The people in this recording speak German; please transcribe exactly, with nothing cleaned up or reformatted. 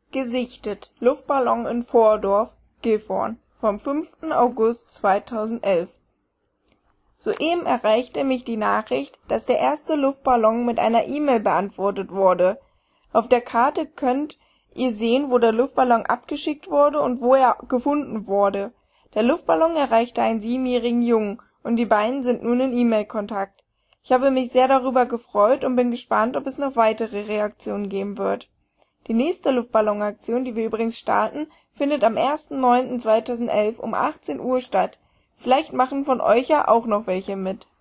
Gesichtet. Luftballon in Vordorf, Gifhorn, vom fünften August zweitausendelf. Soeben erreichte mich die Nachricht, dass der erste Luftballon mit einer E-Mail beantwortet wurde. Auf der Karte könnt ihr sehen, wo der Luftballon abgeschickt wurde und wo er gefunden wurde. Der Luftballon erreichte einen siebenjährigen Jungen und die beiden sind nun in E-Mail-Kontakt. Ich habe mich sehr darüber gefreut und bin gespannt, ob es noch weitere Reaktionen geben wird. Die nächste Luftballonaktion, die wir übrigens starten, findet am ersten neunten zweitausendelf um achtzehn Uhr statt. Vielleicht machen von euch ja auch noch welche mit.